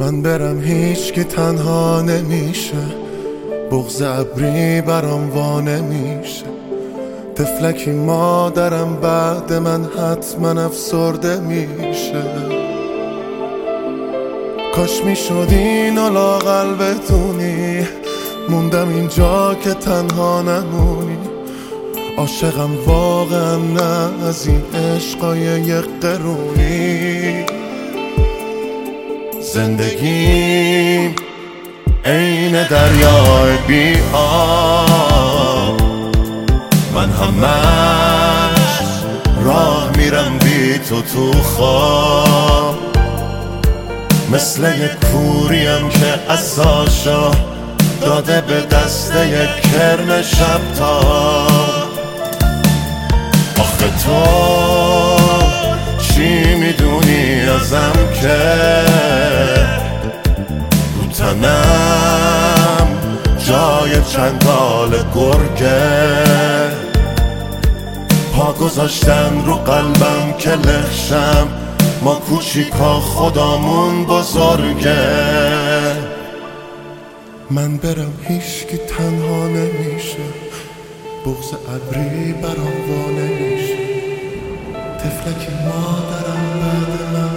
من برم هیچ که تنها نمیشه، بغض ابری برام وا نمیشه. طفلکی مادرم بعد من حتما افسرده میشه. کاش میشد اینو لااقل بدونی، موندم اینجا که تنها نمونی. عاشقم واقعا نه از این عشقای یک قرونی. زندگیم عین دریای بی آب، من همش راه میرم بی تو خواب. مثل یک کوریم که عصاشو داده به دست یک کرم شبتاب. آخه تو چی میدونی ازم که رو تنم جای چنگال گرگه؟ پا گذاشتن رو قلبم که لخشم، ما کوچیکا خدامون بزرگه. من برم هیچ که تنها نمیشه، بغض ابری برام وا نمیشه. طفلکی مادرم بعد من.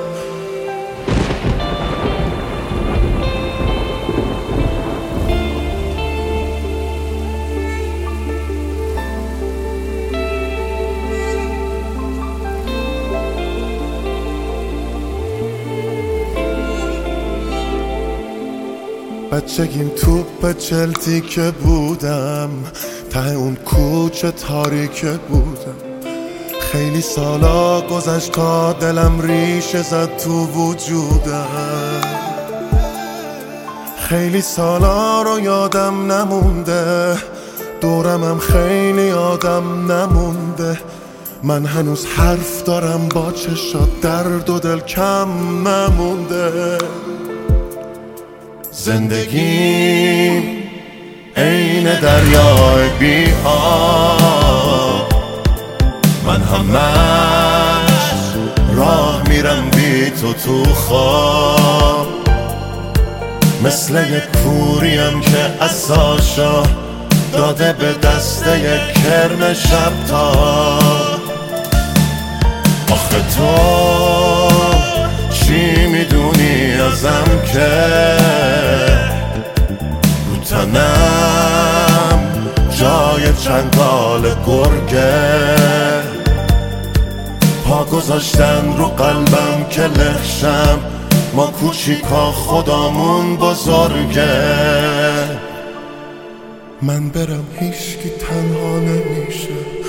بچگیم توپ چلتی که بودم، ته اون کوچه تاریک بودم. خیلی سالا گذشت تا دلم ریشه زد تو وجودم. خیلی سالا رو یادم نمونده، دورمم خیلی آدم نمونده. من هنوز حرف دارم با چشات، درد و دل کم نمونده. زندگیم عین دریای بی آب، من همش راه میرم بی تو خواب. مثل یک کوریم که عصاشو داده به دست یک کرم شبتاب. آخه تو چی میدونی ازم که رو تنم جای چنگال گرگه؟ پا گذاشتن رو قلبم که لخشم، ما کوچیکا خدامون بزرگه. من برم هیچ که تنها نمیشه،